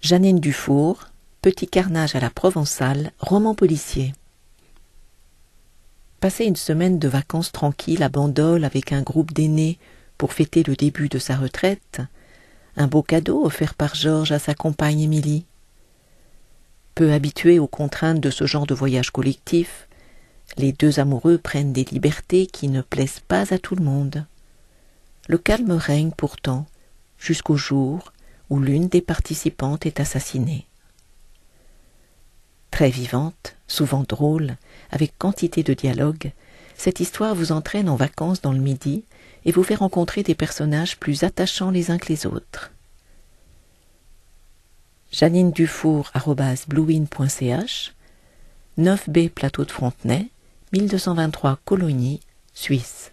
Jeannine Dufour, Petit carnage à la provençale, roman policier. Passer une semaine de vacances tranquilles à Bandol avec un groupe d'aînés pour fêter le début de sa retraite, un beau cadeau offert par Georges à sa compagne Émilie. Peu habitués aux contraintes de ce genre de voyage collectif, les deux amoureux prennent des libertés qui ne plaisent pas à tout le monde. Le calme règne pourtant jusqu'au jour où l'une des participantes est assassinée. Très vivante, souvent drôle, avec quantité de dialogue, cette histoire vous entraîne en vacances dans le Midi et vous fait rencontrer des personnages plus attachants les uns que les autres. Jeannine Dufour @bluewin.ch, 9B Plateau de Frontenay, 1223 Colonie, Suisse.